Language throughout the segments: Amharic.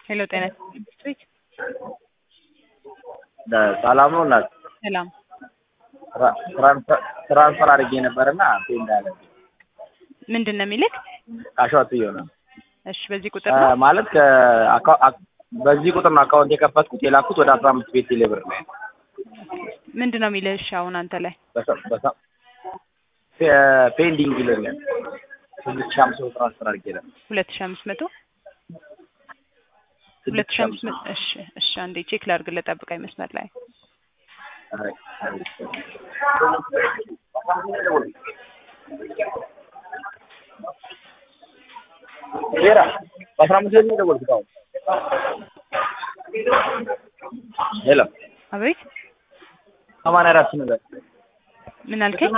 ሄሎ ጤና ስትሪት ሰላም ነው እናት ሰላም ትራንስፈር አድርጌ ነበርና ፔንድ አለ። ምንድነው የሚልክ? አሻውት ይሆናል። እሺ በዚህ ቁጥር ነው ማለት በዚህ ቁጥር ነው አካውንት የከፈትኩት የላኩት ወደ 15 ቤት ሌብር ነው። ምንድነው የሚልህ? እሺ አሁን አንተ ላይ ፔንዲንግ ይለኛል። 2500 ትራንስፈር አድርጌ ነበር 2500 እሺ እሺ አንዴ ቼክ ላድርግልህ፣ ጠብቀኝ መስመር ላይ ሌራ 15 ነው ደወልኩት። ሄሎ አቤት 84 ነው። ምን አልከኝ?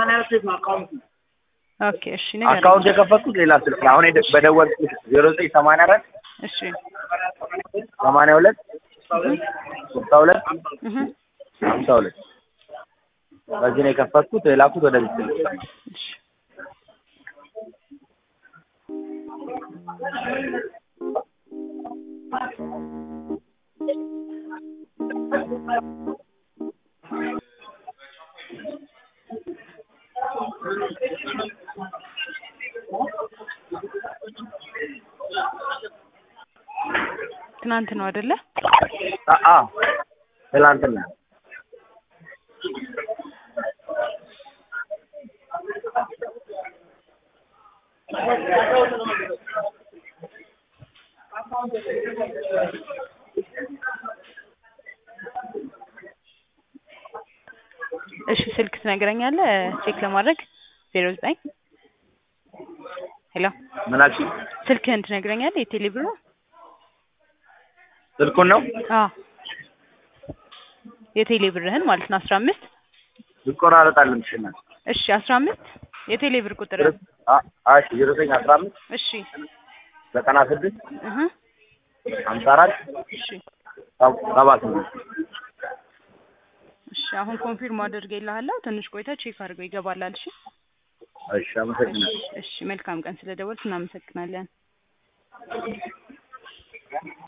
ኦኬ እሺ ነገር አካውንት የከፈትኩት ሌላ ስልክ አሁን በደወልኩት 0984 እሺ 82 62 52 በዚህ ነው የከፈትኩት የላኩት ወደ ቤት ስልክ። እሺ ትናንት ነው አይደለ? ትናንትና እሺ ስልክ ትነግረኛለህ ቼክ ለማድረግ 09 ሄሎ ምን አልሽኝ? ስልክህን ትነግረኛለህ? የቴሌ ብር ስልኩን ነው? አዎ የቴሌ ብርህን ማለት ነው 15 ይቆራረጣል እንሽናል። እሺ 15 የቴሌ ብር ቁጥር እሺ 0915 እሺ 96 54 እሺ 78 እሺ አሁን ኮንፊርም አድርጌልሃለሁ። ትንሽ ቆይታ ቼክ አድርገው ይገባላል። እሺ እሺ አመሰግናለሁ። እሺ መልካም ቀን። ስለደወልክ እናመሰግናለን።